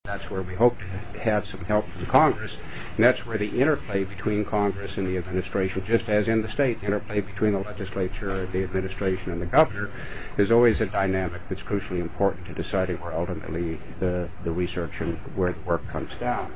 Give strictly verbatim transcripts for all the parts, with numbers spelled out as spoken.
That's where we hope to have some help from Congress, and that's where the interplay between Congress and the administration, just as in the state, the interplay between the legislature, the administration, and the governor, is always a dynamic that's crucially important to deciding where ultimately the, the research and where the work comes down.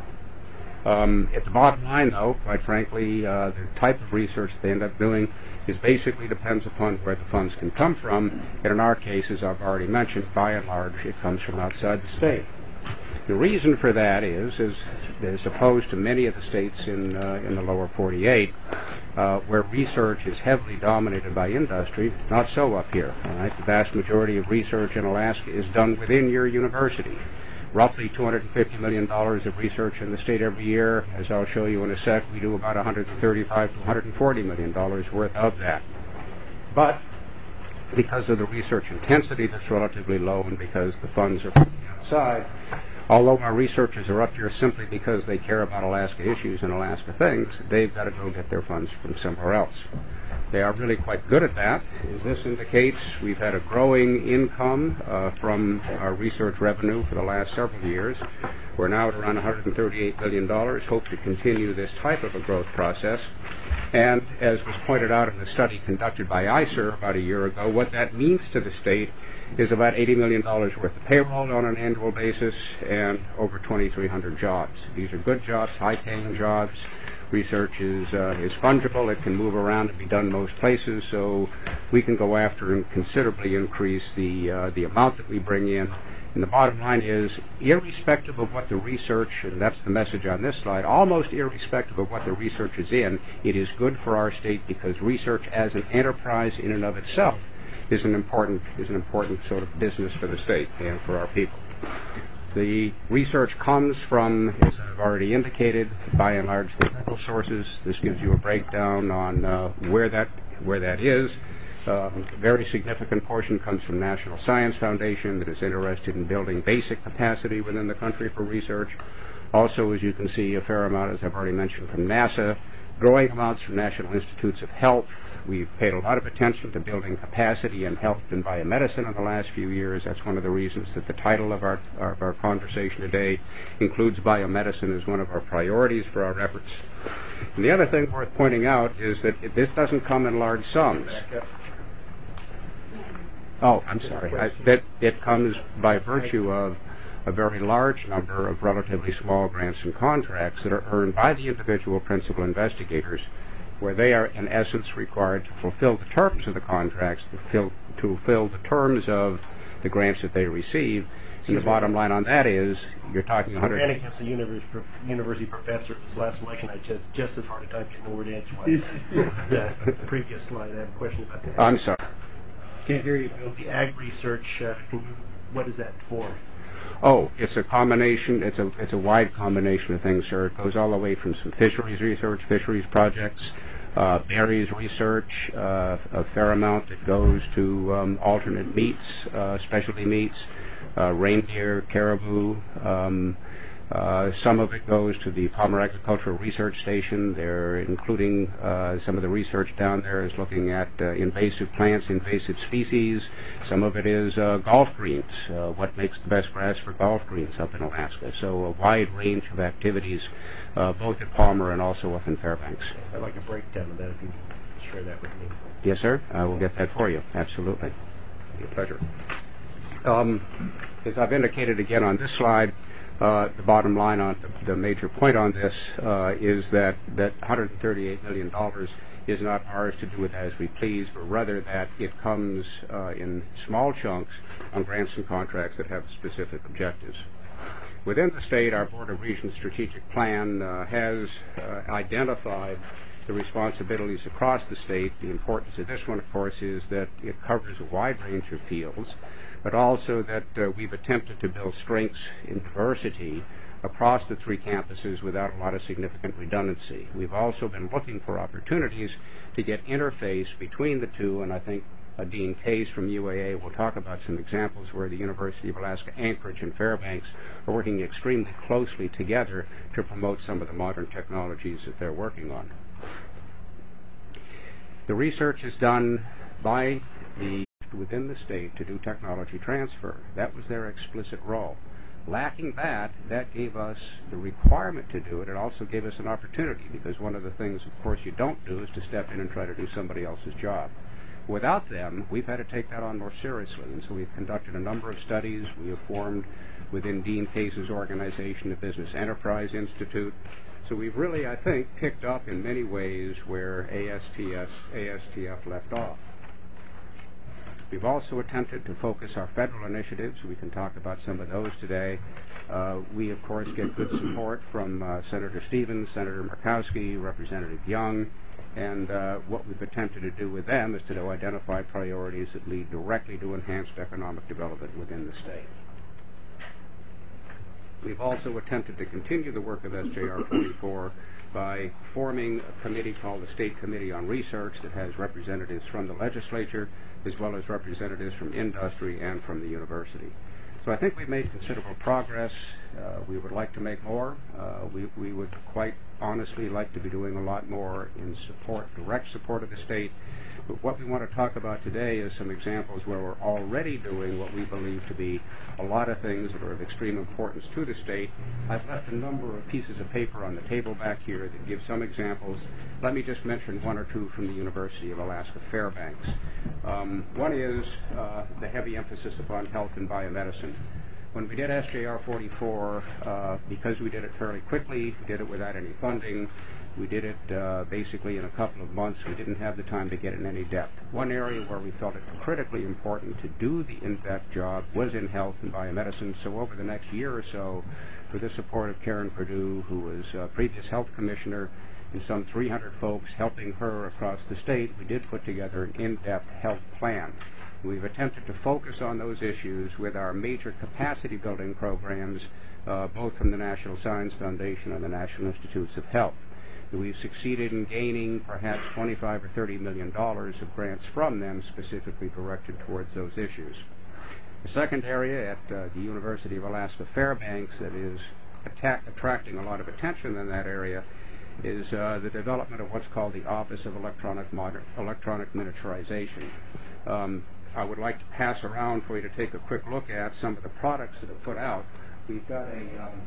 Um, at the bottom line, though, quite frankly, uh, the type of research they end up doing is basically depends upon where the funds can come from, and in our case, as I've already mentioned, by and large, it comes from outside the state. The reason for that is, is as opposed to many of the states in uh, in the lower forty-eight, uh, where research is heavily dominated by industry, not so up here. All right? The vast majority of research in Alaska is done within your university. Roughly two hundred fifty million dollars of research in the state every year. As I'll show you in a sec, we do about one hundred thirty-five to one hundred forty million dollars worth of that. But because of the research intensity that's relatively low and because the funds are from the outside, although our researchers are up here simply because they care about Alaska issues and Alaska things, they've got to go get their funds from somewhere else. They are really quite good at that. As this indicates, we've had a growing income uh, from our research revenue for the last several years. We're now at around one hundred thirty-eight billion dollars, hope to continue this type of a growth process. And as was pointed out in a study conducted by I C E R about a year ago, what that means to the state is about eighty million dollars worth of payroll on an annual basis and over twenty-three hundred jobs. These are good jobs, high-paying jobs. Research is uh, is fungible. It can move around and be done most places, so we can go after and considerably increase the uh, the amount that we bring in. And the bottom line is, irrespective of what the research, and that's the message on this slide, almost irrespective of what the research is in, it is good for our state because research as an enterprise in and of itself is an important is an important sort of business for the state and for our people. The research comes from, as I've already indicated, by and large the federal sources. This gives you a breakdown on uh, where that where that is. Uh, a very significant portion comes from National Science Foundation that is interested in building basic capacity within the country for research. Also, as you can see, a fair amount, as I've already mentioned, from NASA. Growing amounts from National Institutes of Health. We've paid a lot of attention to building capacity in health and biomedicine in the last few years. That's one of the reasons that the title of our, of our conversation today includes biomedicine as one of our priorities for our efforts. And the other thing worth pointing out is that it, this doesn't come in large sums. Oh, I'm sorry. I, that it comes by virtue of a very large number of relatively small grants and contracts that are earned by the individual principal investigators, where they are in essence required to fulfill the terms of the contracts, to fill, to fulfill the terms of the grants that they receive. And the bottom line on that is, you're talking one hundred... Ran against the university, university professor at this last election. I had just as hard a time getting the word edgewise. the, the previous slide, I have a question about that. I'm sorry. Can't hear you, Bill. The ag research, uh, can you, what is that for? Oh, it's a combination, it's a it's a wide combination of things, sir. It goes all the way from some fisheries research, fisheries projects, uh, berries research, uh, a fair amount that goes to um, alternate meats, uh, specialty meats, uh, reindeer, caribou. Um, uh, some of it goes to the Palmer Agricultural Research Station. They're including uh, some of the research down there is looking at uh, invasive plants, invasive species. Some of it is uh, golf greens, uh, what makes the best grass for golf greens up in Alaska. So a wide range of activities, uh, both at Palmer and also up in Fairbanks. I'd like a breakdown of that if you can share that with me. Yes, sir. I will get that for you. Absolutely. It'll be a pleasure. Um, as I've indicated again on this slide, Uh, the bottom line on the, the major point on this uh, is that, that one hundred thirty-eight million dollars is not ours to do with as we please, but rather that it comes uh, in small chunks on grants and contracts that have specific objectives. Within the state, our Board of Regents strategic plan uh, has uh, identified the responsibilities across the state. The importance of this one, of course, is that it covers a wide range of fields, but also that uh, we've attempted to build strengths in diversity across the three campuses without a lot of significant redundancy. We've also been looking for opportunities to get interface between the two, and I think uh, Dean Case from U A A will talk about some examples where the University of Alaska Anchorage and Fairbanks are working extremely closely together to promote some of the modern technologies that they're working on. The research is done by the within the state to do technology transfer. That was their explicit role. Lacking that, that gave us the requirement to do it. It also gave us an opportunity, because one of the things, of course, you don't do is to step in and try to do somebody else's job. Without them, we've had to take that on more seriously, and so we've conducted a number of studies. We have formed, within Dean Case's organization, the Business Enterprise Institute. So we've really, I think, picked up in many ways where A S T S, A S T F left off. We've also attempted to focus our federal initiatives. We can talk about some of those today. Uh, we, of course, get good support from uh, Senator Stevens, Senator Murkowski, Representative Young, and uh, what we've attempted to do with them is to identify priorities that lead directly to enhanced economic development within the state. We've also attempted to continue the work of S J R forty-four by forming a committee called the State Committee on Research that has representatives from the legislature as well as representatives from industry and from the university. So I think we've made considerable progress. Uh, we would like to make more. Uh, we, we would quite honestly like to be doing a lot more in support, direct support of the state. But what we want to talk about today is some examples where we're already doing what we believe to be a lot of things that are of extreme importance to the state. I've left a number of pieces of paper on the table back here that give some examples. Let me just mention one or two from the University of Alaska Fairbanks. Um, one is uh, the heavy emphasis upon health and biomedicine. When we did S J R forty-four, uh, because we did it fairly quickly, we did it without any funding, we did it uh, basically in a couple of months. We didn't have the time to get in any depth. One area where we felt it critically important to do the in-depth job was in health and biomedicine. So over the next year or so, with the support of Karen Perdue, who was uh, previous health commissioner, and some three hundred folks helping her across the state, we did put together an in-depth health plan. We've attempted to focus on those issues with our major capacity building programs, uh, both from the National Science Foundation and the National Institutes of Health. We've succeeded in gaining perhaps twenty-five or thirty million dollars of grants from them specifically directed towards those issues. The second area at uh, the University of Alaska Fairbanks that is attack attracting a lot of attention in that area is uh, the development of what's called the Office of Electronic, Moder Electronic Miniaturization. Um, I would like to pass around for you to take a quick look at some of the products that are put out. We've got a, um,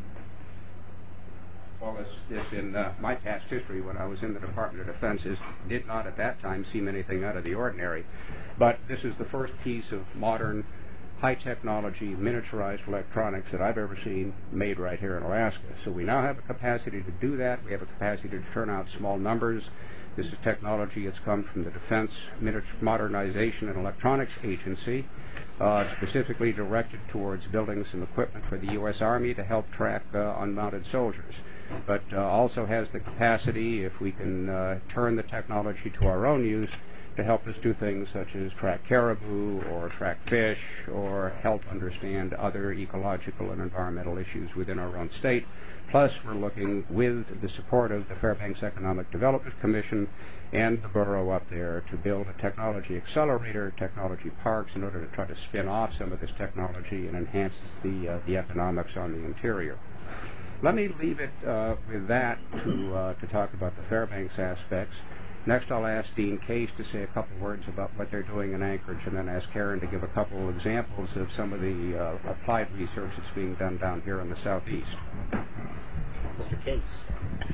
well, this, this in uh, my past history when I was in the Department of Defense is, did not at that time seem anything out of the ordinary. But this is the first piece of modern, high technology, miniaturized electronics that I've ever seen made right here in Alaska. So we now have a capacity to do that. We have a capacity to turn out small numbers. This is technology that's come from the Defense Modernization and Electronics Agency, uh, specifically directed towards building some equipment for the U S Army to help track uh, unmounted soldiers. But uh, also has the capacity, if we can uh, turn the technology to our own use, to help us do things such as track caribou or track fish or help understand other ecological and environmental issues within our own state. Plus, we're looking with the support of the Fairbanks Economic Development Commission and the borough up there to build a technology accelerator, technology parks, in order to try to spin off some of this technology and enhance the, uh, the economics on the interior. Let me leave it uh, with that to, uh, to talk about the Fairbanks aspects. Next, I'll ask Dean Case to say a couple words about what they're doing in Anchorage, and then ask Karen to give a couple of examples of some of the uh, applied research that's being done down here in the southeast. Mister Case.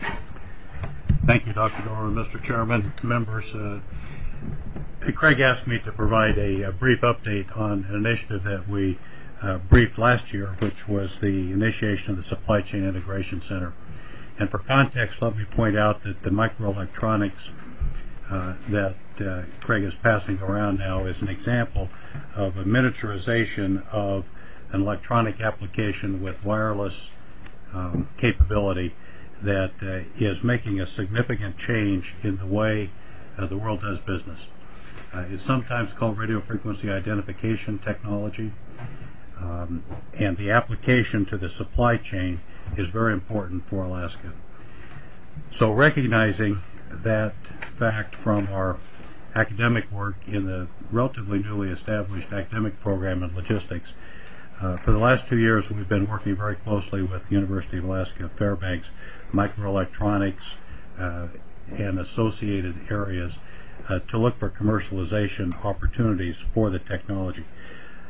Thank you, Doctor Dorman, Mister Chairman, members. Uh, Craig asked me to provide a, a brief update on an initiative that we uh, briefed last year, which was the initiation of the Supply Chain Integration Center. And for context, let me point out that the microelectronics uh, that uh, Craig is passing around now is an example of a miniaturization of an electronic application with wireless um, capability that uh, is making a significant change in the way uh, the world does business. Uh, it's sometimes called radio frequency identification technology, um, and the application to the supply chain is very important for Alaska. So recognizing that fact from our academic work in the relatively newly established academic program in logistics, uh, for the last two years we've been working very closely with the University of Alaska Fairbanks, microelectronics uh, and associated areas uh, to look for commercialization opportunities for the technology.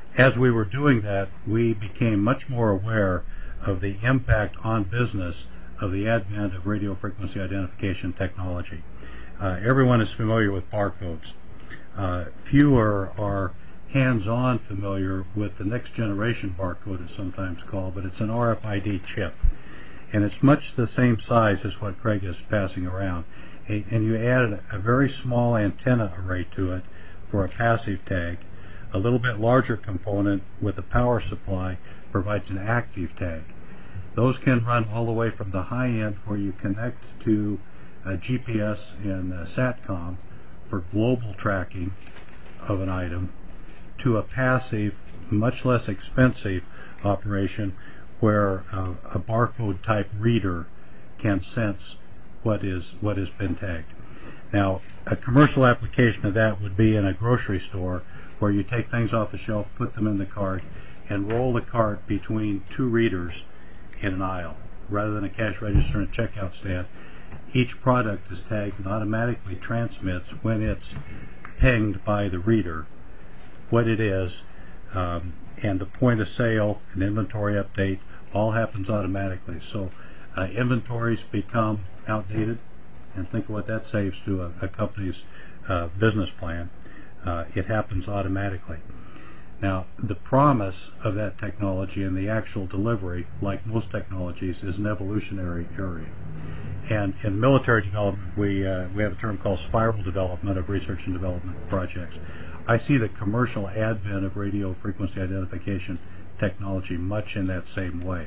as we were doing that, we became much more aware of the impact on business of the advent of radio frequency identification technology. Uh, everyone is familiar with barcodes. Uh, fewer are hands-on familiar with the next generation barcode, it's sometimes called, but it's an R F I D chip. And it's much the same size as what Craig is passing around. A, and you added a very small antenna array to it for a passive tag. A little bit larger component with a power supply provides an active tag. Those can run all the way from the high end where you connect to uh, G P S and uh, SATCOM for global tracking of an item, to a passive, much less expensive operation where uh, a barcode type reader can sense what is what has been tagged. Now, a commercial application of that would be in a grocery store where you take things off the shelf, put them in the cart, and roll the cart between two readers in an aisle. Rather than a cash register and a checkout stand, each product is tagged and automatically transmits when it's pinged by the reader what it is, um, and the point of sale and inventory update all happens automatically. So uh, inventories become outdated, and think of what that saves to a, a company's uh, business plan. Uh, it happens automatically. Now, the promise of that technology and the actual delivery, like most technologies, is an evolutionary area. And in military development, we uh, we have a term called spiral development of research and development projects. I see the commercial advent of radio frequency identification technology much in that same way.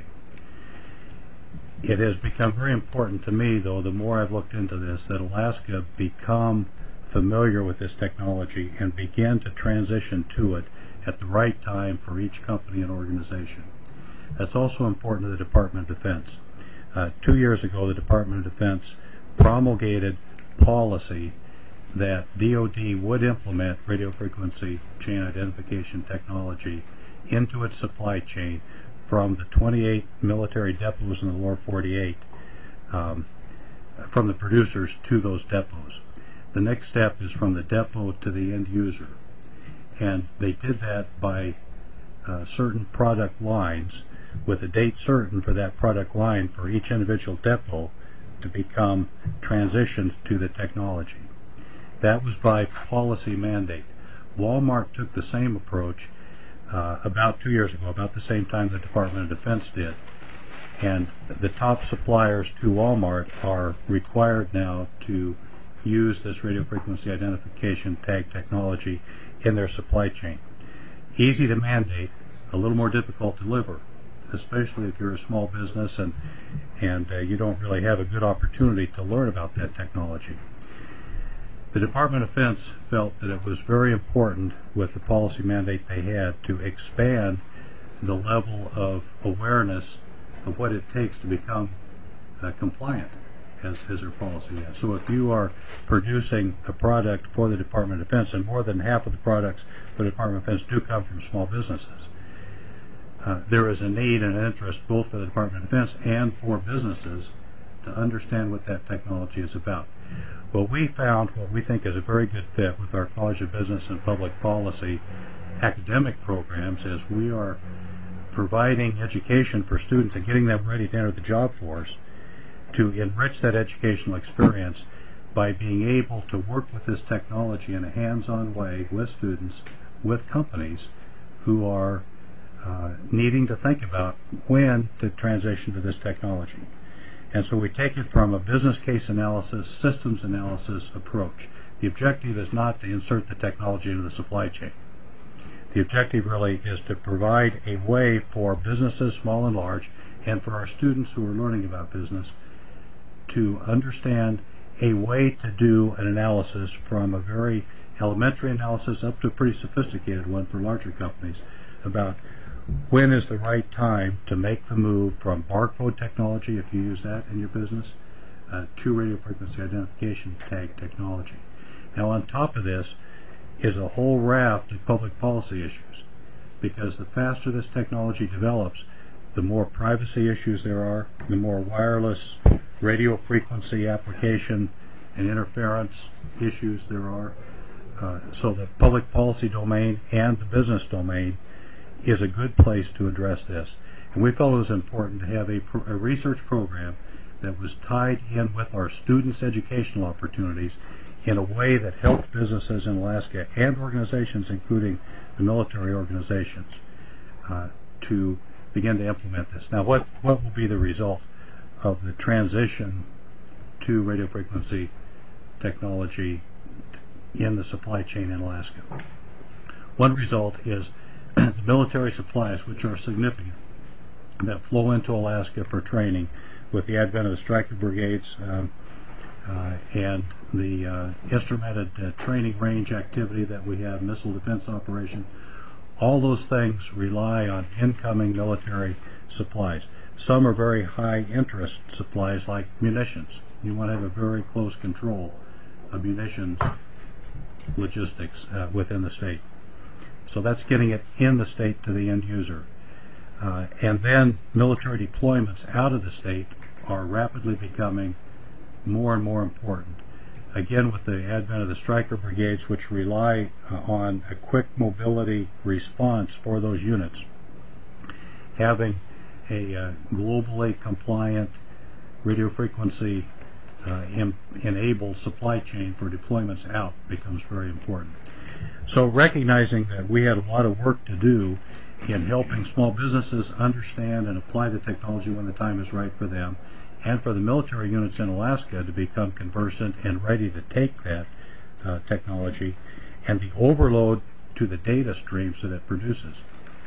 It has become very important to me, though, the more I've looked into this, that Alaska become familiar with this technology and begin to transition to it at the right time for each company and organization. That's also important to the Department of Defense. Uh, two years ago, the Department of Defense promulgated policy that D O D would implement radio frequency chain identification technology into its supply chain from the twenty-eight military depots in the lower forty-eight, um, from the producers to those depots. The next step is from the depot to the end user. And they did that by uh, certain product lines with a date certain for that product line for each individual depot to become transitioned to the technology. That was by policy mandate. Walmart took the same approach uh, about two years ago, about the same time the Department of Defense did. And the top suppliers to Walmart are required now to use this radio frequency identification tag technology in their supply chain. Easy to mandate, a little more difficult to deliver, especially if you're a small business and and uh, you don't really have a good opportunity to learn about that technology. The Department of Defense felt that it was very important with the policy mandate they had to expand the level of awareness of what it takes to become uh, compliant as, as their policy is. So if you are producing a product for the Department of Defense, and more than half of the products for the Department of Defense do come from small businesses, uh, there is a need and an interest both for the Department of Defense and for businesses to understand what that technology is about. Well, we found what we think is a very good fit with our College of Business and Public Policy academic programs, as we are providing education for students and getting them ready to enter the job force, to enrich that educational experience by being able to work with this technology in a hands-on way with students, with companies who are uh, needing to think about when to transition to this technology. And so we take it from a business case analysis, systems analysis approach. The objective is not to insert the technology into the supply chain. The objective really is to provide a way for businesses, small and large, and for our students who are learning about business to understand a way to do an analysis from a very elementary analysis up to a pretty sophisticated one for larger companies about when is the right time to make the move from barcode technology, if you use that in your business, uh, to radio frequency identification tag technology. Now, on top of this is a whole raft of public policy issues, because the faster this technology develops, the more privacy issues there are, the more wireless radio frequency application and interference issues there are. Uh, so the public policy domain and the business domain is a good place to address this. And we felt it was important to have a, pro- a research program that was tied in with our students' educational opportunities in a way that helped businesses in Alaska and organizations, including the military organizations, uh, to begin to implement this. Now, what, what will be the result of the transition to radio frequency technology in the supply chain in Alaska? One result is the military supplies, which are significant, that flow into Alaska for training with the advent of the Stryker brigades um, uh, and the uh, instrumented uh, training range activity that we have, missile defense operation. All those things rely on incoming military supplies. Some are very high interest supplies like munitions. You want to have a very close control of munitions logistics uh, within the state. So that's getting it in the state to the end user. Uh, and then military deployments out of the state are rapidly becoming more and more important. Again, with the advent of the Stryker brigades, which rely uh, on a quick mobility response for those units, having a uh, globally compliant radio frequency uh, em- enabled supply chain for deployments out becomes very important. So recognizing that we had a lot of work to do in helping small businesses understand and apply the technology when the time is right for them, and for the military units in Alaska to become conversant and ready to take that uh, technology, and the overload to the data streams that it produces.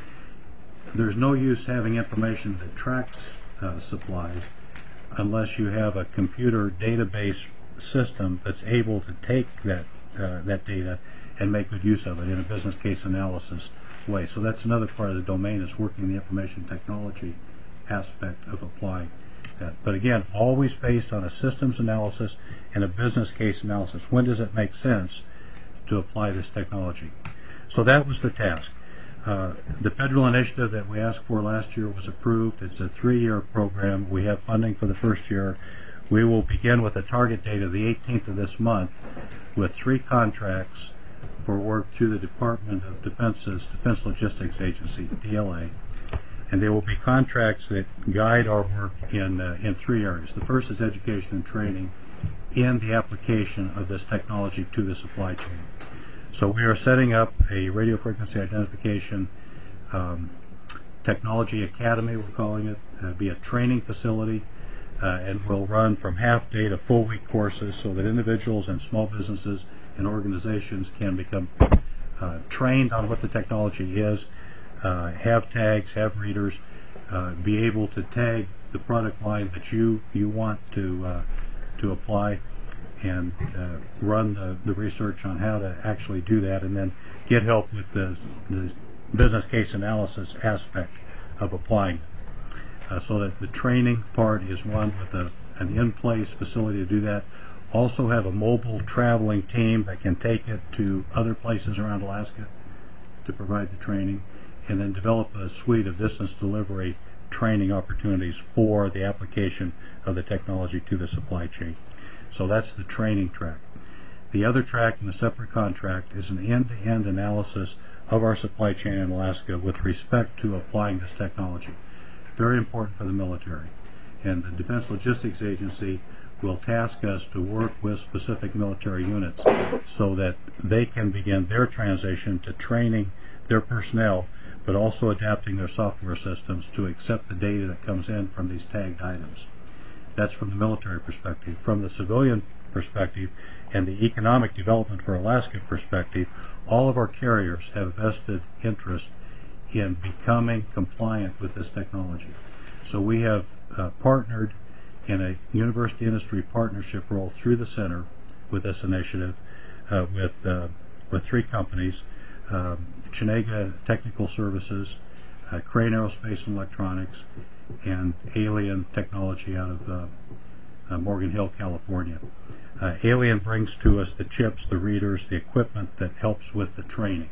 There's no use having information that tracks uh, supplies unless you have a computer database system that's able to take that uh, that data and make good use of it in a business case analysis way. So that's another part of the domain, is working the information technology aspect of applying that. But again, always based on a systems analysis and a business case analysis. When does it make sense to apply this technology? So that was the task. Uh, the federal initiative that we asked for last year was approved. It's a three-year program. We have funding for the first year. We will begin with a target date of the eighteenth of this month with three contracts for work through the Department of Defense's Defense Logistics Agency, D L A. And there will be contracts that guide our work in, uh, in three areas. The first is education and training in the application of this technology to the supply chain. So we are setting up a radio frequency identification um, technology academy, we're calling it. It'll be a training facility, uh, and will run from half day to full week courses so that individuals and small businesses and organizations can become uh, trained on what the technology is, uh, have tags, have readers, uh, be able to tag the product line that you, you want to, uh, to apply, and uh, run the, the research on how to actually do that, and then get help with the, the business case analysis aspect of applying it. Uh, so that the training part is one with a, an in-place facility to do that. Also have a mobile traveling team that can take it to other places around Alaska to provide the training, and then develop a suite of distance delivery training opportunities for the application of the technology to the supply chain. So that's the training track. The other track in a separate contract is an end-to-end analysis of our supply chain in Alaska with respect to applying this technology. Very important for the military. And the Defense Logistics Agency will task us to work with specific military units so that they can begin their transition to training their personnel, but also adapting their software systems to accept the data that comes in from these tagged items. That's from the military perspective. From the civilian perspective and the economic development for Alaska perspective, all of our carriers have vested interest in becoming compliant with this technology. So we have uh, partnered in a university industry partnership role through the center with this initiative uh, with uh, with three companies, um, Chenega Technical Services, uh, Crane Aerospace and Electronics, and Alien Technology out of uh, uh, Morgan Hill, California. Uh, Alien brings to us the chips, the readers, the equipment that helps with the training.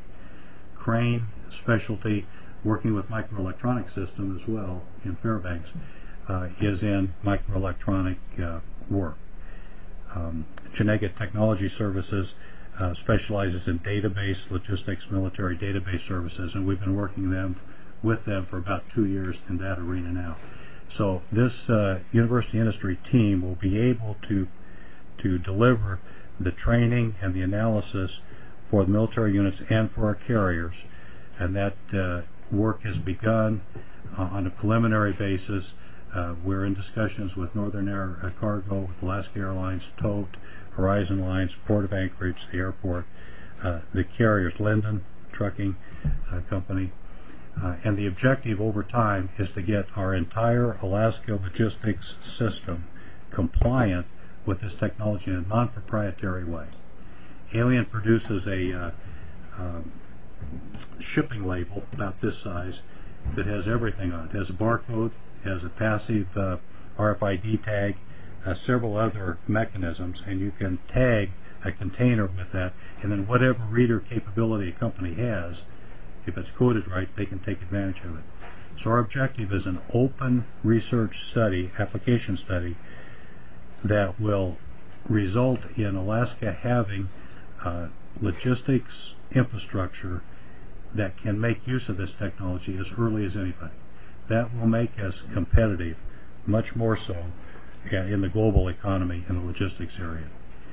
Crane Specialty, working with Microelectronic System as well in Fairbanks, uh, is in microelectronic uh, work. Um, Chenega Technology Services uh, specializes in database logistics, military database services, and we've been working them with them for about two years in that arena now. So this uh, university industry team will be able to to deliver the training and the analysis for the military units and for our carriers, and that uh, work has begun uh, on a preliminary basis. Uh, we're in discussions with Northern Air uh, Cargo, with Alaska Airlines, Tote, Horizon Lines, Port of Anchorage, the airport, uh, the carriers, Linden Trucking uh, Company. Uh, and the objective over time is to get our entire Alaska logistics system compliant with this technology in a non-proprietary way. Alien produces a uh, um, shipping label about this size that has everything on it. It has a barcode, has a passive uh, R F I D tag, uh, several other mechanisms, and you can tag a container with that, and then whatever reader capability a company has, if it's coded right, they can take advantage of it. So our objective is an open research study, application study, that will result in Alaska having uh, logistics infrastructure that can make use of this technology as early as anything. That will make us competitive, much more so uh, in the global economy in the logistics area.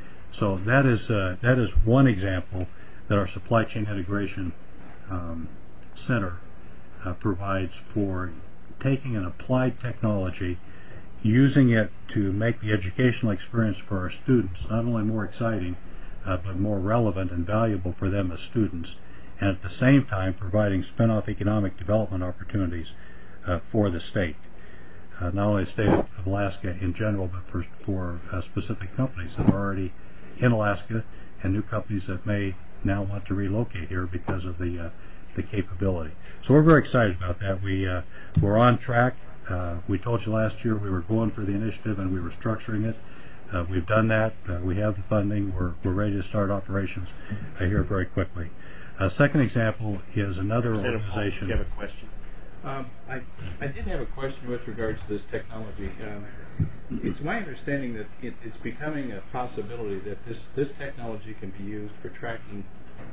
So that is uh, that is one example that our supply chain integration um, center uh, provides for taking an applied technology, using it to make the educational experience for our students not only more exciting, uh, but more relevant and valuable for them as students, and at the same time providing spin-off economic development opportunities uh, for the state. Uh, not only the state of Alaska in general, but for, for uh, specific companies that are already in Alaska and new companies that may now want to relocate here because of the uh, the capability. So we're very excited about that. We, uh, we're on track. Uh, we told you last year we were going for the initiative and we were structuring it. Uh, we've done that. Uh, we have the funding. We're, we're ready to start operations uh, here very quickly. A uh, second example is another organization. Do you have a question? Um, I, I did have a question with regards to this technology. Um, it's my understanding that it, it's becoming a possibility that this, this technology can be used for tracking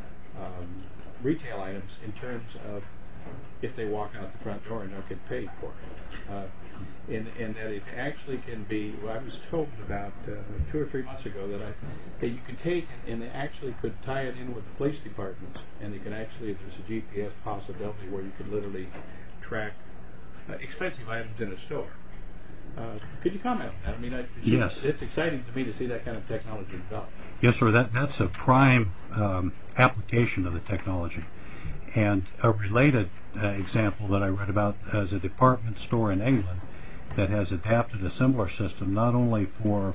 um, retail items in terms of if they walk out the front door and don't get paid for it. Uh, and, and that it actually can be, well, I was told about uh, two or three months ago that I that you can take and they actually could tie it in with the police departments, and they can actually, there's a G P S possibility where you could literally track uh, expensive items in a store. Uh, could you comment on that? I mean, I, it's, yes. It's exciting to me to see that kind of technology develop. Yes, sir. That, that's a prime um, application of the technology. And a related uh, example that I read about is a department store in England that has adapted a similar system, not only for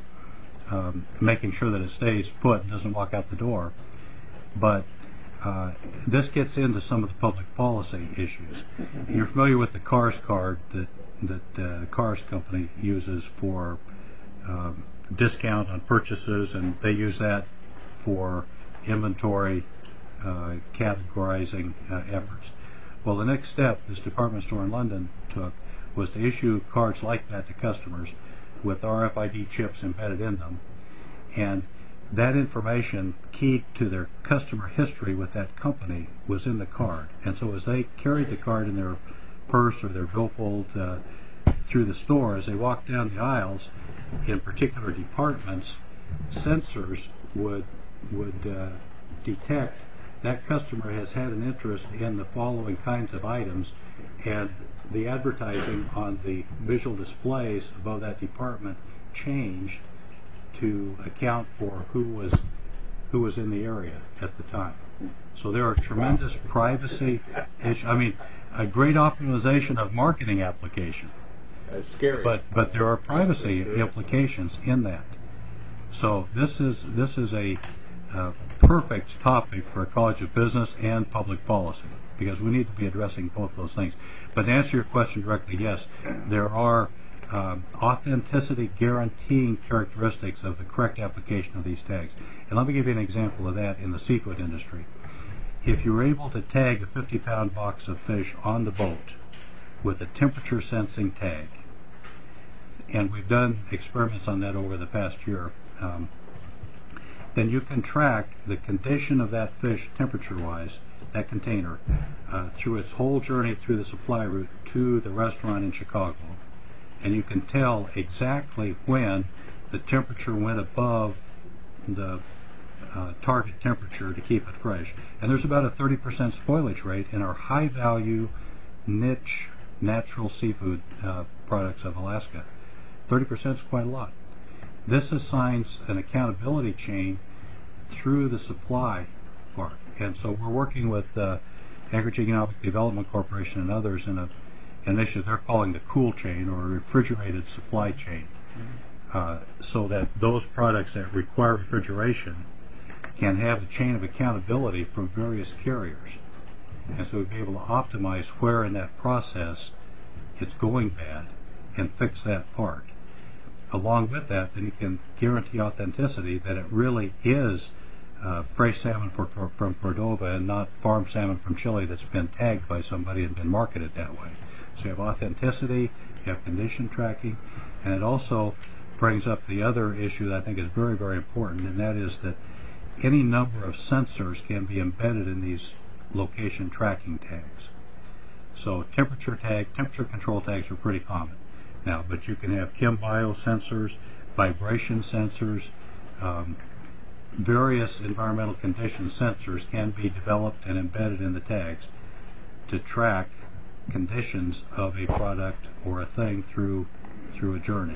um, making sure that it stays put and doesn't walk out the door, but uh, this gets into some of the public policy issues. You're familiar with the CARS card that that uh, the CARS company uses for um, discount on purchases, and they use that for inventory uh, categorizing uh, efforts. Well, the next step this department store in London took was to issue cards like that to customers with R F I D chips embedded in them, and that information keyed to their customer history with that company was in the card. And so as they carried the card in their purse or their billfold uh, through the store, as they walked down the aisles in particular departments, sensors would would uh, detect that customer has had an interest in the following kinds of items, and the advertising on the visual displays above that department changed to account for who was who was in the area at the time. So there are tremendous privacy issues. I mean, a great optimization of marketing application. It's scary. But but there are privacy implications in that. So this is this is a uh, perfect topic for a College of Business and Public Policy, because we need to be addressing both those things. But to answer your question directly, yes, there are um, authenticity guaranteeing characteristics of the correct application of these tags. And let me give you an example of that in the seafood industry. If you're able to tag a fifty pound box of fish on the boat with a temperature sensing tag, and we've done experiments on that over the past year, um, then you can track the condition of that fish temperature-wise that container, uh, through its whole journey through the supply route to the restaurant in Chicago, and you can tell exactly when the temperature went above the uh, target temperature to keep it fresh. And there's about a thirty percent spoilage rate in our high-value, niche, natural seafood uh, products of Alaska. thirty percent is quite a lot. This assigns an accountability chain through the supply part. And so we're working with uh, Anchorage Economic Development Corporation and others in a initiative they're calling the cool chain, or refrigerated supply chain, uh, so that those products that require refrigeration can have a chain of accountability from various carriers. And so we'll be able to optimize where in that process it's going bad and fix that part. Along with that, then you can guarantee authenticity, that it really is uh, fresh salmon for, for, from Cordova and not farm salmon from Chile that's been tagged by somebody and been marketed that way. So you have authenticity, you have condition tracking, and it also brings up the other issue that I think is very, very important, and that is that any number of sensors can be embedded in these location tracking tags. So temperature tag, temperature control tags are pretty common now, but you can have chem bio sensors, vibration sensors, um, various environmental condition sensors can be developed and embedded in the tags to track conditions of a product or a thing through through a journey.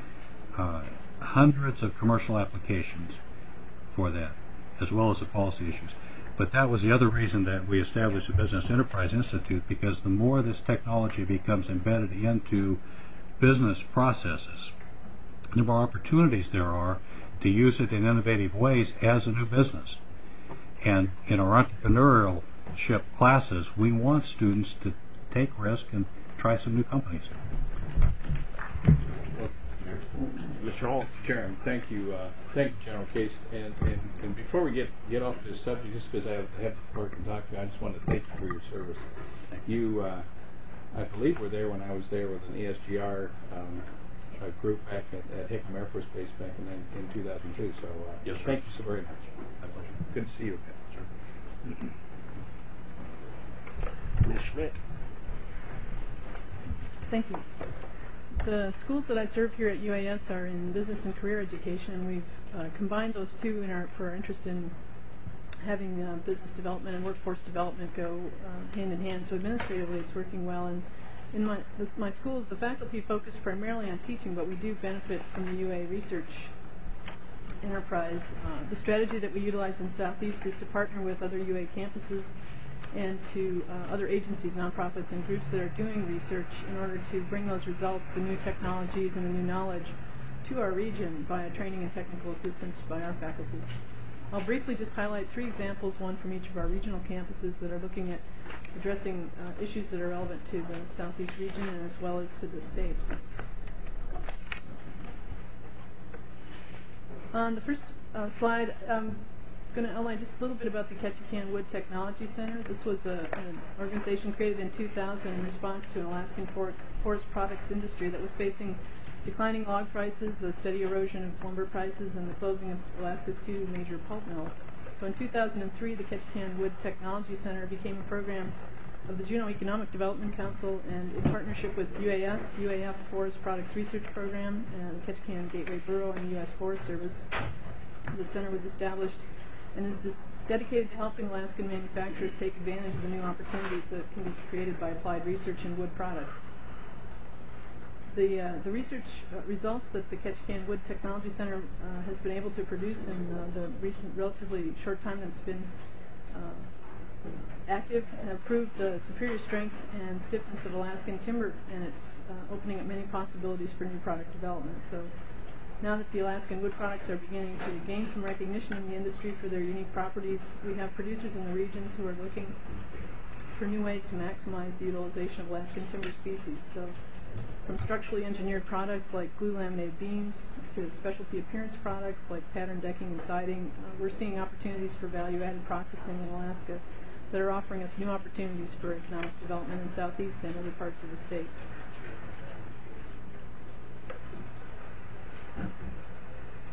Uh, hundreds of commercial applications for that, as well as the policy issues. But that was the other reason that we established the Business Enterprise Institute, because the more this technology becomes embedded into business processes, the more opportunities there are to use it in innovative ways as a new business. And in our entrepreneurship classes, we want students to take risk and try some new companies. Mister Hall. Mister Chairman, thank you, uh, thank you, General Case. And, and, and before we get get off this subject, just because I have, I have the floor to talk to you, I just want to thank you for your service. You, uh, I believe, were there when I was there with an E S G R um, a group back at, at Hickam Air Force Base back in, in two thousand two. So uh, yes, sir. Thank you so very much. My pleasure. Good to see you again. Sir. Miz Schmidt. Thank you. The schools that I serve here at U A S are in business and career education, and we've uh, combined those two in our, for our interest in having uh, business development and workforce development go uh, hand in hand. So administratively, it's working well. And in my this, my schools, the faculty focus primarily on teaching, but we do benefit from the U A research enterprise. Uh, the strategy that we utilize in Southeast is to partner with other U A campuses and to uh, other agencies, nonprofits, and groups that are doing research in order to bring those results, the new technologies and the new knowledge, to our region via training and technical assistance by our faculty. I'll briefly just highlight three examples, one from each of our regional campuses, that are looking at addressing uh, issues that are relevant to the Southeast region and as well as to the state. On the first uh, slide, I'm going to outline just a little bit about the Ketchikan Wood Technology Center. This was a, an organization created in two thousand in response to an Alaskan forest, forest products industry that was facing declining log prices, a steady erosion of lumber prices, and the closing of Alaska's two major pulp mills. So in two thousand three, the Ketchikan Wood Technology Center became a program of the Juneau Economic Development Council, and in partnership with U A S, U A F Forest Products Research Program, and the Ketchikan Gateway Bureau, and the U S Forest Service, the center was established and is just dedicated to helping Alaskan manufacturers take advantage of the new opportunities that can be created by applied research in wood products. The, uh, the research uh, results that the Ketchikan Wood Technology Center uh, has been able to produce in uh, the recent, relatively short time that it's been uh, active have proved the superior strength and stiffness of Alaskan timber, and it's uh, opening up many possibilities for new product development. So now that the Alaskan wood products are beginning to gain some recognition in the industry for their unique properties, we have producers in the regions who are looking for new ways to maximize the utilization of Alaskan timber species. So from structurally engineered products like glue laminated beams to specialty appearance products like pattern decking and siding, uh, we're seeing opportunities for value-added processing in Alaska that are offering us new opportunities for economic development in Southeast and other parts of the state.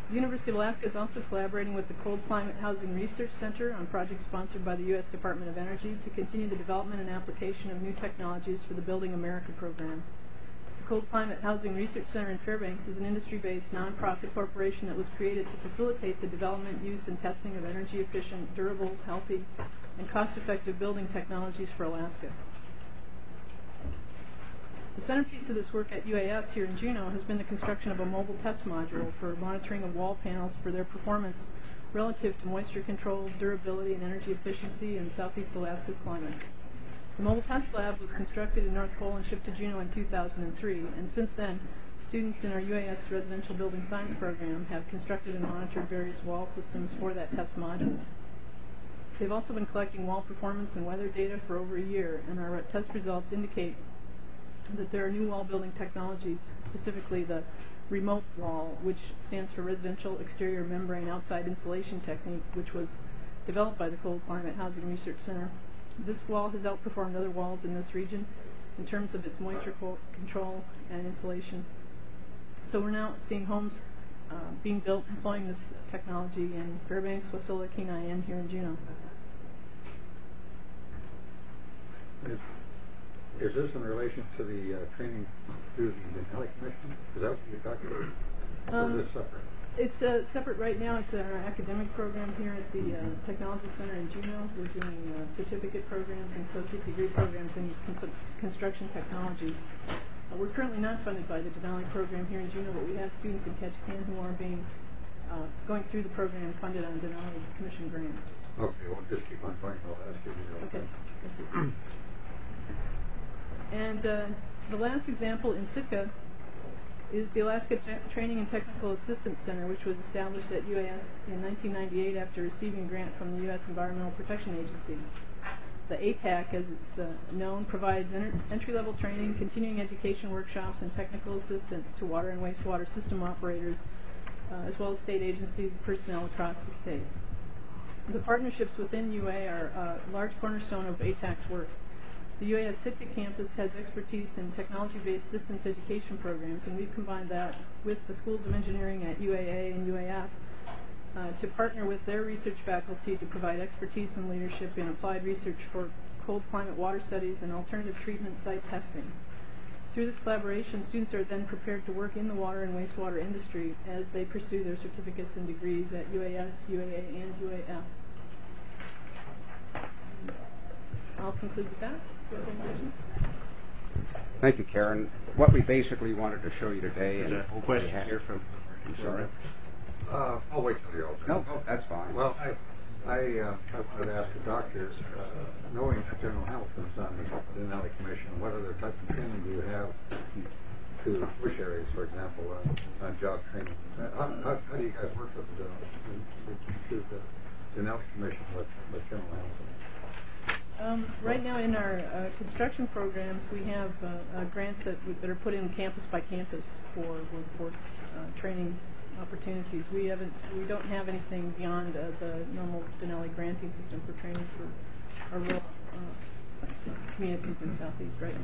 The University of Alaska is also collaborating with the Cold Climate Housing Research Center on projects sponsored by the U S Department of Energy to continue the development and application of new technologies for the Building America program. The Cold Climate Housing Research Center in Fairbanks is an industry-based nonprofit corporation that was created to facilitate the development, use, and testing of energy-efficient, durable, healthy, and cost-effective building technologies for Alaska. The centerpiece of this work at U A S here in Juneau has been the construction of a mobile test module for monitoring of wall panels for their performance relative to moisture control, durability, and energy efficiency in southeast Alaska's climate. The mobile test lab was constructed in North Pole and shipped to Juneau in two thousand three, and since then, students in our U A S residential building science program have constructed and monitored various wall systems for that test module. They've also been collecting wall performance and weather data for over a year, and our test results indicate that there are new wall building technologies, specifically the remote wall, which stands for Residential Exterior Membrane Outside Insulation Technique, which was developed by the Cold Climate Housing Research Center. This wall has outperformed other walls in this region in terms of its moisture control and insulation. So we're now seeing homes uh, being built employing this technology in Fairbanks, Wasilla, Kenai, and here in Juneau. Is, is this in relation to the uh, training through the Denali Commission? Is that what you're talking about? Or Um, is this separate? It's uh, separate right now. It's our academic programs here at the uh, Technology Center in Juneau. We're doing uh, certificate programs and associate degree programs in cons construction technologies. Uh, we're currently not funded by the Denali program here in Juneau, but we have students in Ketchikan who are being uh, going through the program funded on Denali Commission grants. Okay, we'll just keep on going. I'll ask you. Okay. Thank you. And uh, the last example in Sitka is the Alaska Tra Training and Technical Assistance Center, which was established at U A S in nineteen ninety-eight after receiving a grant from the U S Environmental Protection Agency. The A T A C, as it's uh, known, provides entry-level training, continuing education workshops, and technical assistance to water and wastewater system operators, uh, as well as state agency personnel across the state. The partnerships within U A are a large cornerstone of A T A C's work. The U A S Sitka campus has expertise in technology-based distance education programs, and we've combined that with the schools of engineering at U A A and U A F uh, to partner with their research faculty to provide expertise and leadership in applied research for cold climate water studies and alternative treatment site testing. Through this collaboration, students are then prepared to work in the water and wastewater industry as they pursue their certificates and degrees at U A S, U A A, and U A F. I'll conclude with that. Thank you, Karen. What we basically wanted to show you today, There's and a whole question we had- here from. I'm sorry. Uh, I'll wait till the open. No, no, that's fine. Well, I, I, uh, I wanted to ask the doctors, uh, knowing that General Hamilton's on the Denali Commission, what other type of training do you have to bush areas, for example, uh, on job training? Uh, how, how, how do you guys work with the, with the Denali Commission with, with General Hamilton? Um, right now in our uh, construction programs, we have uh, uh, grants that, we, that are put in campus by campus for workforce uh, training opportunities. We haven't, we don't have anything beyond uh, the normal Denali granting system for training for our rural uh, communities in Southeast right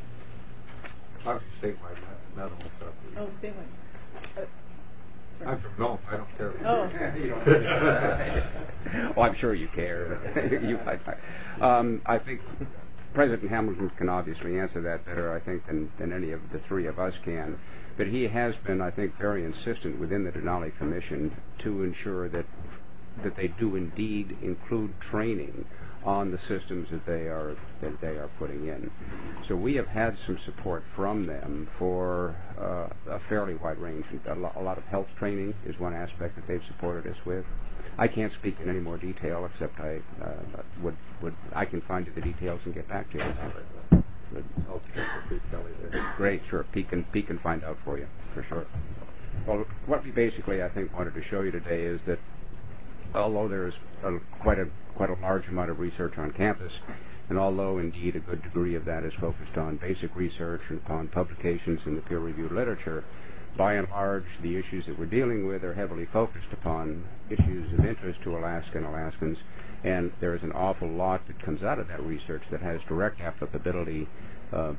now. Obviously statewide, not, not only Southeast. Oh, statewide. Uh, sorry. I'm from Nome, I don't care. Oh. You don't have to- well, I'm sure you care. you, I, um, I think President Hamilton can obviously answer that better, I think, than, than any of the three of us can. But he has been, I think, very insistent within the Denali Commission to ensure that that they do indeed include training on the systems that they are that they are putting in. So we have had some support from them for uh, a fairly wide range. A, lo a lot of health training is one aspect that they've supported us with. I can't speak in any more detail, except I uh, would would I can find you the details and get back to you. But, I'll check with Pete Kelly there. great, sure. Pete can Pete can find out for you for sure. Well, what we basically I think wanted to show you today is that although there is a, quite a quite a large amount of research on campus, and although indeed a good degree of that is focused on basic research and upon publications in the peer-reviewed literature, by and large the issues that we're dealing with are heavily focused upon issues of interest to Alaska and Alaskans, and there is an awful lot that comes out of that research that has direct applicability uh, both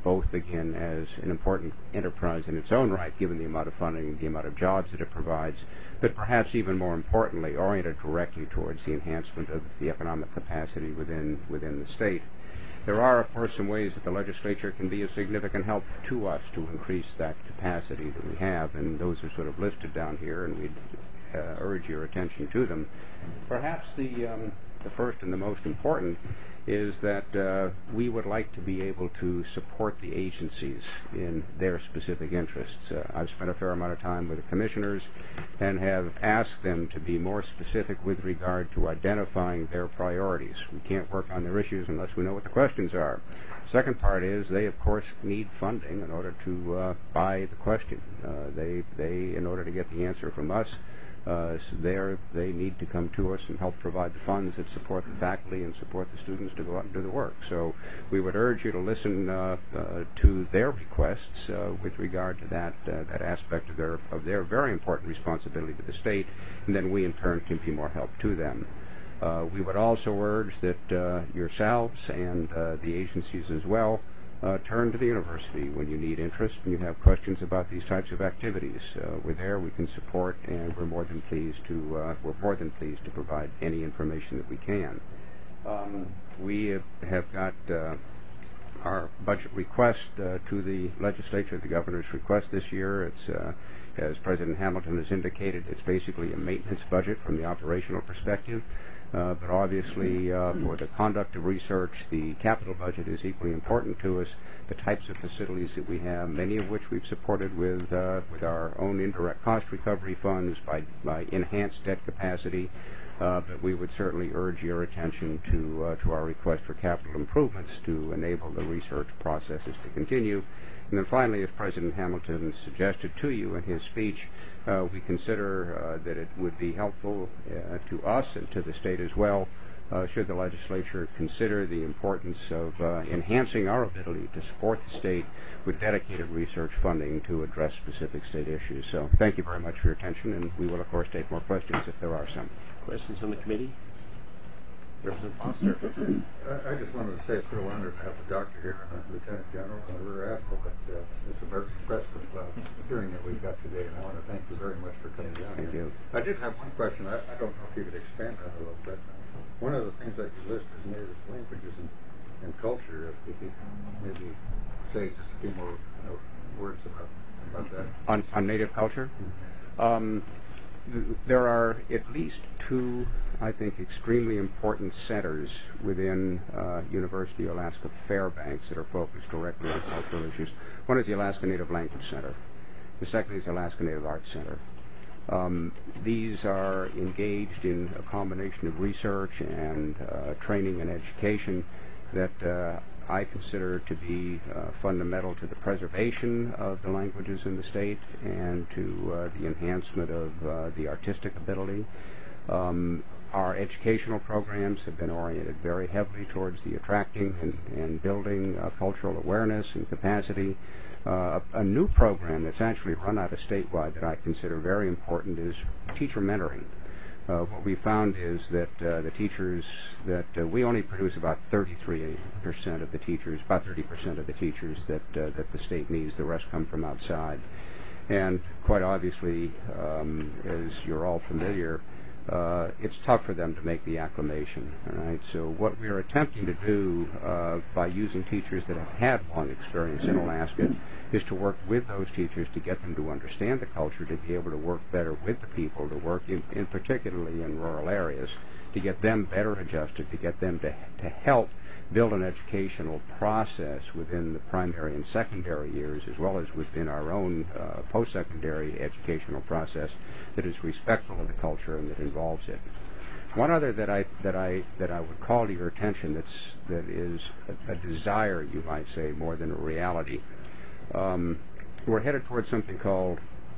both, again, as an important enterprise in its own right, given the amount of funding, the amount of jobs that it provides, but perhaps even more importantly, oriented directly towards the enhancement of the economic capacity within within the state. There are, of course, some ways that the legislature can be of significant help to us to increase that capacity that we have, and those are sort of listed down here, and we'd uh, urge your attention to them. Perhaps the um, the first and the most important is that uh, we would like to be able to support the agencies in their specific interests. Uh, I've spent a fair amount of time with the commissioners and have asked them to be more specific with regard to identifying their priorities. We can't work on their issues unless we know what the questions are. Second part is they, of course, need funding in order to uh, buy the question. Uh, they, they, in order to get the answer from us, Uh, so there, they need to come to us and help provide the funds that support the faculty and support the students to go out and do the work. So we would urge you to listen uh, uh, to their requests uh, with regard to that uh, that aspect of their of their very important responsibility to the state, and then we in turn can be more help to them. Uh, we would also urge that uh, yourselves and uh, the agencies as well Uh, turn to the university when you need interest and you have questions about these types of activities. Uh, we're there, we can support, and we're more than pleased to uh, we're more than pleased to provide any information that we can. Um, we have got uh, our budget request uh, to the legislature, the governor's request this year. It's uh, as President Hamilton has indicated, it's basically a maintenance budget from the operational perspective. Uh, but obviously, uh, for the conduct of research, the capital budget is equally important to us. The types of facilities that we have, many of which we've supported with uh, with our own indirect cost recovery funds by, by enhanced debt capacity. Uh, but we would certainly urge your attention to uh, to our request for capital improvements to enable the research processes to continue. And then finally, as President Hamilton suggested to you in his speech, uh, we consider uh, that it would be helpful uh, to us and to the state as well, uh, should the legislature consider the importance of uh, enhancing our ability to support the state with dedicated research funding to address specific state issues. So thank you very much for your attention, and we will, of course, take more questions if there are some. Questions from the committee? Representative Foster. I, I just wanted to say it's real honored to have the doctor here and the Lieutenant General and the Rear Admiral at uh, this very impressive uh, hearing that we've got today, and I want to thank you very much for coming down Thank here. you. I did have one question. I, I don't know if you could expand on it a little bit. One of the things that you list is native languages and, and culture. If you could maybe say just a few more you know, words about, about that. On, on native culture? Um, th- there are at least two, I think, extremely important centers within uh, University of Alaska Fairbanks that are focused directly on cultural issues. One is the Alaska Native Language Center. The second is the Alaska Native Arts Center. Um, these are engaged in a combination of research and uh, training and education that uh, I consider to be uh, fundamental to the preservation of the languages in the state and to uh, the enhancement of uh, the artistic ability. Um, our educational programs have been oriented very heavily towards the attracting and, and building uh, cultural awareness and capacity. Uh, a, a new program that's actually run out of statewide that I consider very important is teacher mentoring. Uh, what we found is that uh, the teachers that uh, we only produce about thirty-three percent of the teachers, about thirty percent of the teachers that uh, that the state needs. The rest come from outside, and quite obviously, um, as you're all familiar, uh, it's tough for them to make the acclimation. All right. So what we're attempting to do uh, by using teachers that have had long experience in Alaska is to work with those teachers to get them to understand the culture, to be able to work better with the people, to work in, in particularly in rural areas, to get them better adjusted, to get them to, to help build an educational process within the primary and secondary years, as well as within our own uh, post-secondary educational process that is respectful of the culture and that involves it. One other that I that I that I would call to your attention that's that is a, a desire, you might say, more than a reality. Um, we're headed towards something called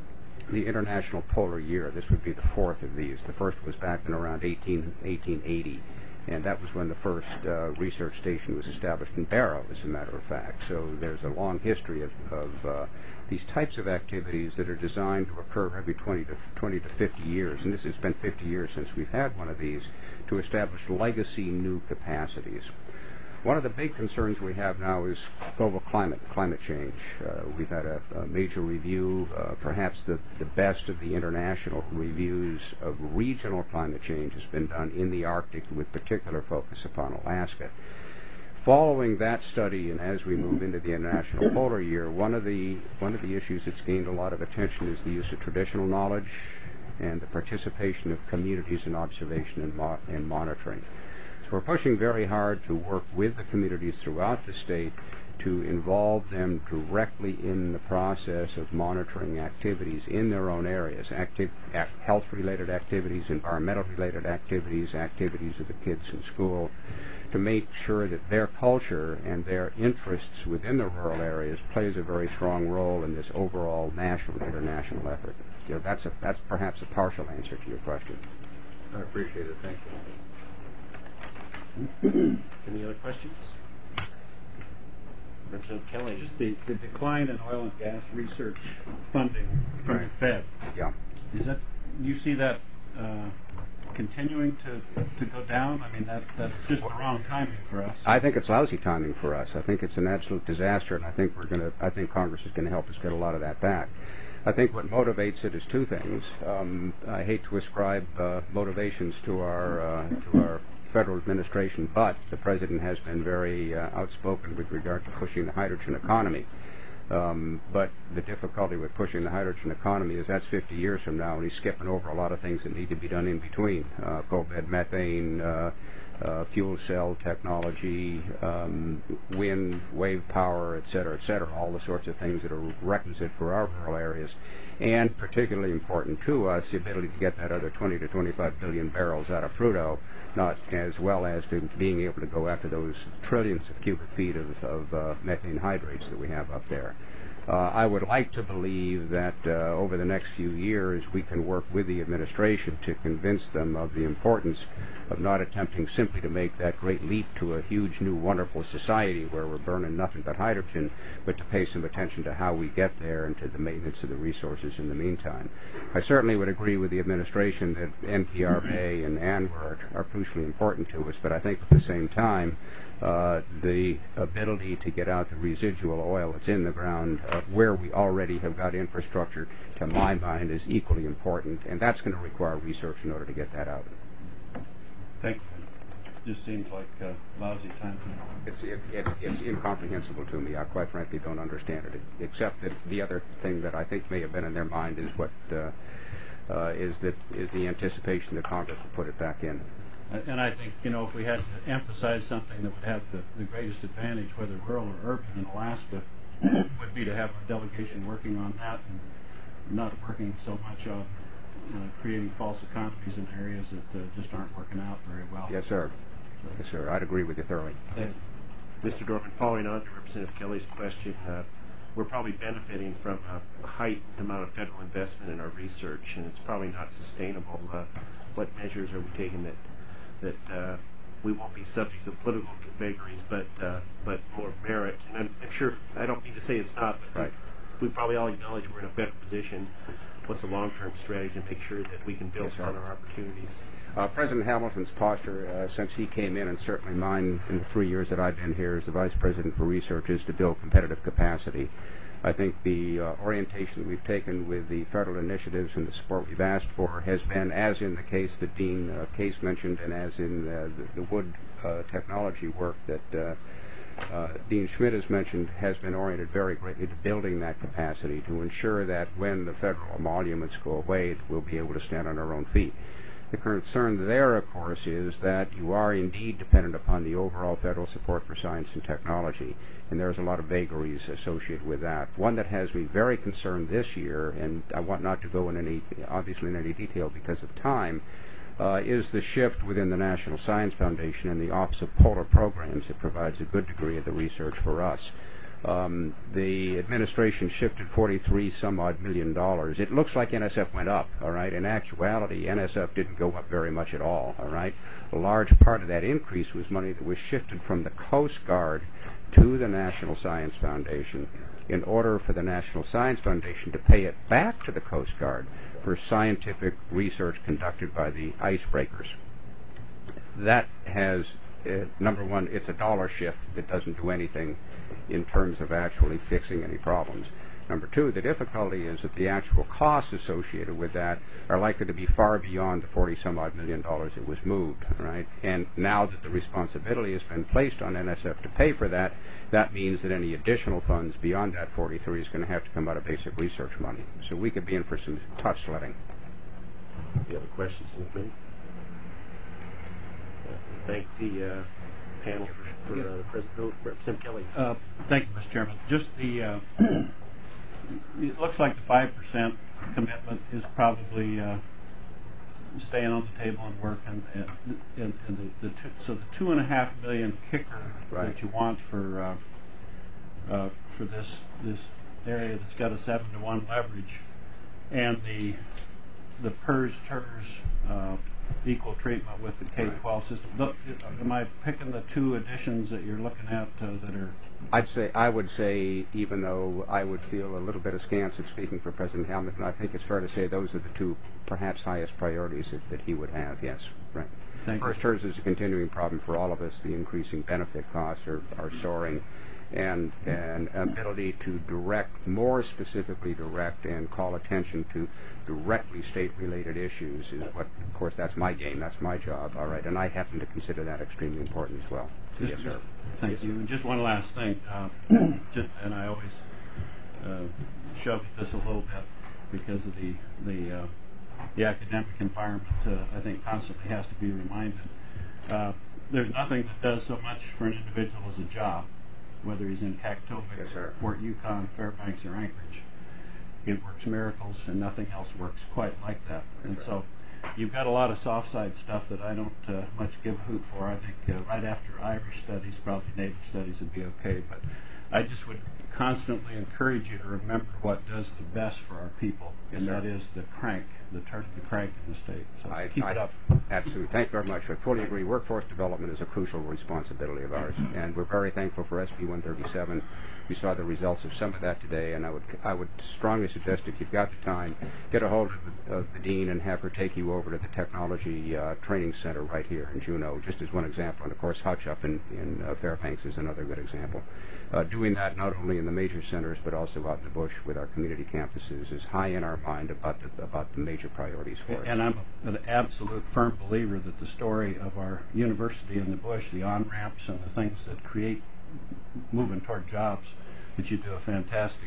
the International Polar Year. This would be the fourth of these. The first was back in around eighteen eighty, and that was when the first uh, research station was established in Barrow, as a matter of fact. So there's a long history of, of uh, these types of activities that are designed to occur every twenty to fifty years, and this has been fifty years since we've had one of these, to establish legacy new capacities. One of the big concerns we have now is global climate, climate change. Uh, we've had a, a major review, uh, perhaps the, the best of the international reviews of regional climate change has been done in the Arctic with particular focus upon Alaska. Following that study, and as we move into the International Polar Year, one of the one of the issues that's gained a lot of attention is the use of traditional knowledge and the participation of communities in observation and, mo- and monitoring. So we're pushing very hard to work with the communities throughout the state to involve them directly in the process of monitoring activities in their own areas, active, ac- health-related activities, environmental-related activities, activities of the kids in school, to make sure that their culture and their interests within the rural areas plays a very strong role in this overall national and international effort. You know, that's, a, that's perhaps a partial answer to your question. I appreciate it. Thank you. Any other questions? Representative Kelly. Just the, the decline in oil and gas research funding from Right. the Fed. Yeah. Is that, you see that uh, continuing to, to go down? I mean, that, that's just the wrong timing for us. I think it's lousy timing for us. I think it's an absolute disaster, and I think we're going to. I think Congress is going to help us get a lot of that back. I think what motivates it is two things. Um, I hate to ascribe uh, motivations to our uh, to our federal administration, but the president has been very uh, outspoken with regard to pushing the hydrogen economy. Um, but the difficulty with pushing the hydrogen economy is that's fifty years from now, and he's skipping over a lot of things that need to be done in between. Uh, coal bed methane, uh, uh, fuel cell technology, um, wind, wave power, et cetera, et cetera, all the sorts of things that are requisite for our rural areas. And particularly important to us, the ability to get that other twenty to twenty-five billion barrels out of Prudhoe, not as well as to being able to go after those trillions of cubic feet of, of uh, methane hydrates that we have up there. Uh, I would like to believe that uh, over the next few years we can work with the administration to convince them of the importance of not attempting simply to make that great leap to a huge new wonderful society where we're burning nothing but hydrogen, but to pay some attention to how we get there and to the maintenance of the resources in the meantime. I certainly would agree with the administration that N P R A and ANWR are, are crucially important to us, but I think at the same time uh, the ability to get out the residual oil that's in the ground uh, where we already have got infrastructure, to my mind, is equally important, and that's going to require research in order to get that out. Thank you. Just seems like uh, lousy time. It's, it, it, it's incomprehensible to me. I quite frankly don't understand it, except that the other thing that I think may have been in their mind is what uh, uh, is that is the anticipation that Congress will put it back in. And I think, you know, if we had to emphasize something that would have the, the greatest advantage, whether rural or urban in Alaska, would be to have a delegation working on that and not working so much on uh, creating false economies in areas that uh, just aren't working out very well. Yes, sir. Yes, sir. I'd agree with you thoroughly. Thank you. Mister Dorman, following on to Representative Kelly's question, uh, we're probably benefiting from a heightened amount of federal investment in our research, and it's probably not sustainable. Uh, what measures are we taking that that uh, we won't be subject to political vagaries, but uh, but more merit? And I'm, I'm sure, I don't mean to say it's not, but Right. we probably all acknowledge we're in a better position. What's the long-term strategy to make sure that we can build Yes, sir. on our opportunities? Uh, President Hamilton's posture, uh, since he came in, and certainly mine in the three years that I've been here as the Vice President for Research, is to build competitive capacity. I think the uh, orientation that we've taken with the federal initiatives and the support we've asked for has been, as in the case that Dean uh, Case mentioned, and as in uh, the, the wood uh, technology work that uh, uh, Dean Schmidt has mentioned, has been oriented very greatly to building that capacity to ensure that when the federal emoluments go away, we'll be able to stand on our own feet. The concern there, of course, is that you are indeed dependent upon the overall federal support for science and technology, and there's a lot of vagaries associated with that. One that has me very concerned this year, and I want not to go in any, obviously in any detail because of time, uh, is the shift within the National Science Foundation and the Office of Polar Programs. It provides a good degree of the research for us. Um, the administration shifted forty-three some odd million dollars. It looks like N S F went up, all right. In actuality, N S F didn't go up very much at all, all right. A large part of that increase was money that was shifted from the Coast Guard to the National Science Foundation in order for the National Science Foundation to pay it back to the Coast Guard for scientific research conducted by the icebreakers. That has uh, number one, it's a dollar shift that doesn't do anything in terms of actually fixing any problems. Number two, the difficulty is that the actual costs associated with that are likely to be far beyond the forty some odd million dollars it was moved, right? And now that the responsibility has been placed on N S F to pay for that, that means that any additional funds beyond that forty-three is going to have to come out of basic research money. So we could be in for some tough sledding. Any other questions from the committee? Uh, thank the uh, panel for, for uh, the President, Representative Kelly. Uh, thank you, Mister Chairman. Just the, uh, it looks like the five percent commitment is probably uh, staying on the table and working. And, and, and the, the two, so the two and a half million kicker Right. that you want for uh, uh, for this this area that's got a seven to one leverage, and the the P E R S T E R S uh, equal treatment with the K twelve system. Look, am I picking the two additions that you're looking at uh, that are? I'd say I would say, even though I would feel a little bit askance at speaking for President Hamilton, I think it's fair to say those are the two perhaps highest priorities that, that he would have. Yes, right. Thank First, T E R S is a continuing problem for all of us. The increasing benefit costs are, are soaring, and an ability to direct, more specifically direct, and call attention to directly state-related issues is what, of course, that's my game. That's my job. All right, and I happen to consider that extremely important as well. So, yes, sir. Thank you. And just one last thing, uh, just, and I always uh, shove at this a little bit because of the the, uh, the academic environment. Uh, I think constantly has to be reminded. Uh, there's nothing that does so much for an individual as a job, whether he's in Kaktovik, Yes, sir. Fort Yukon, Fairbanks, or Anchorage. It works miracles, and nothing else works quite like that. And so you've got a lot of soft side stuff that I don't uh, much give a hoot for. I think uh, right after Irish studies, probably Native studies would be okay. But I just would constantly encourage you to remember what does the best for our people, Yes, and sir. that is the crank, the turn the crank in the state. So I, keep I, it up. Absolutely. Thank you very much. I fully agree. Workforce development is a crucial responsibility of ours, and we're very thankful for S B one thirty-seven. We saw the results of some of that today, and I would I would strongly suggest, if you've got the time, get a hold of the, of the dean and have her take you over to the technology uh, training center right here in Juneau, just as one example. And of course, Hutch up in, in uh, Fairbanks is another good example. Uh, doing that not only in the major centers but also out in the bush with our community campuses is high in our mind about the about the major priorities for us. And I'm an absolute firm believer that the story of our university in the bush, the on-ramps and the things that create moving toward jobs, that you do a fantastic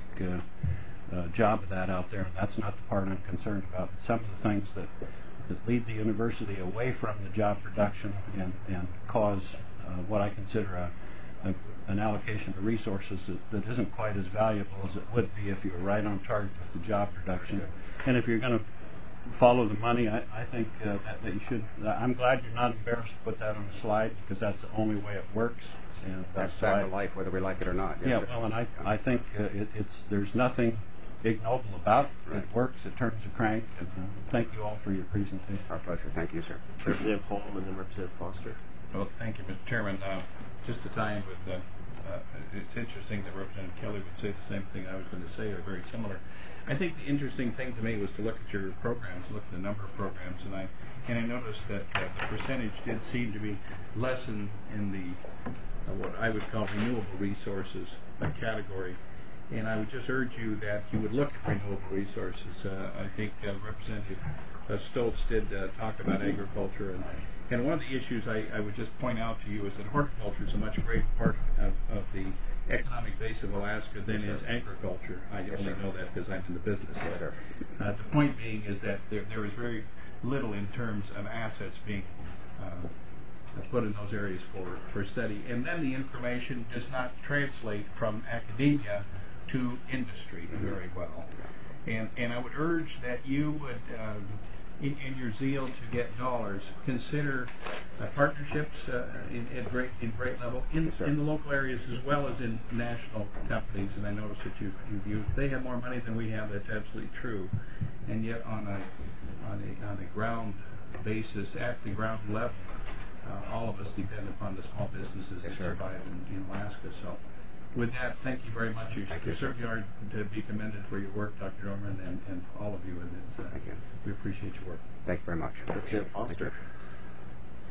uh, uh, job of that out there, and that's not the part I'm concerned about. But some of the things that, that lead the university away from the job production and, and cause uh, what I consider a, a, an allocation of resources that, that isn't quite as valuable as it would be if you were right on target with the job production. And if you're going to follow the money, I, I think uh, that, that you should. Uh, I'm glad you're not embarrassed to put that on the slide, because that's the only way it works. And That's that's fact why. of life, whether we like it or not. Yes, Yeah, sir. well, and I, I think uh, it, it's there's nothing ignoble about it. Right. It works. It turns the crank. And uh, thank you all for your presentation. Our pleasure. Thank you, sir. Representative Holm and then Representative Foster. Well, thank you, Mister Chairman. Uh, just to tie in with, uh, uh, it's interesting that Representative Kelly would say the same thing I was going to say, or very similar. I think the interesting thing to me was to look at your programs, look at the number of programs, and I and I noticed that uh, the percentage did seem to be less in, in the uh, what I would call renewable resources uh, category. And I would just urge you that you would look at renewable resources. Uh, I think uh, Representative uh, Stoltz did uh, talk about agriculture, and and one of the issues I, I would just point out to you is that horticulture is a much greater part of, of the economic base of Alaska than Yes, is sir. agriculture. I Yes, only sir. know that because I'm in the business. Yes, sir. Uh, the point being is that there, there is very little in terms of assets being uh, put in those areas for, for study. And then the information does not translate from academia to industry very well. And, and I would urge that you would, um, in, in your zeal to get dollars, consider uh, partnerships uh, in, at great, in great level in, Yes, sir. in the local areas as well as in national companies. And I notice that you've, you've used, they have more money than we have, that's absolutely true. And yet on a, on a, on a ground basis, at the ground level, uh, all of us depend upon the small businesses that Yes, sir. survive in, in Alaska. So with that, thank you very much. You, Thank you you, sir. certainly are to be commended for your work, Doctor Norman, and, and all of you. And it's, uh, Thank you. we appreciate your work. Thank you very much. Representative Thank Foster. you.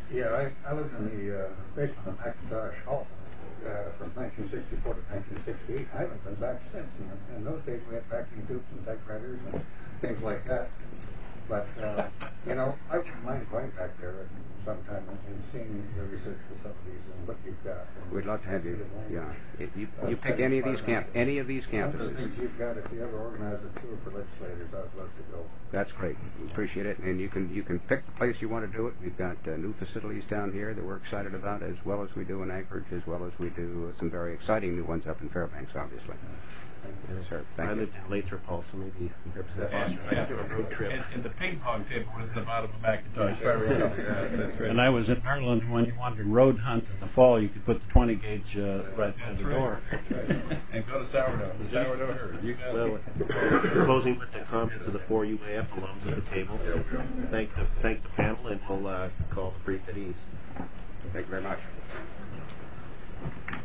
Yeah, I, I lived in the uh, basement of Macintosh Hall uh, from nineteen sixty-four to nineteen sixty-eight. I haven't been back since. In, in those days, we had vacuum tubes and typewriters and things like that. But, uh, you know, I wouldn't mind going back there sometime and, and seeing the research facilities and what you've got. And We'd love to have you. Yeah, It- you, That's you pick any of these camp, kind any of these Some of the campuses. things you've got, if you ever organize a tour for legislators, I'd love to go. That's great. We appreciate it. And you can you can pick the place you want to do it. We've got uh, new facilities down here that we're excited about, as well as we do in Anchorage, as well as we do some very exciting new ones up in Fairbanks, obviously. Yes, sir. Thank I you. lived in Lathrop also, maybe Representative Foster. I did a road trip. And, and the ping pong table was the bottom of Macintosh. Yes, that's right. And I was in Maryland when you wanted to road hunt in the fall. You could put the twenty gauge uh, right at That's the right. door. That's right. And go to sourdough. The sourdough herd. You got So, it. closing with the comments of the four U A F alums at the table. Thank the thank the panel, and we'll uh, call the brief at ease. Thank you very much.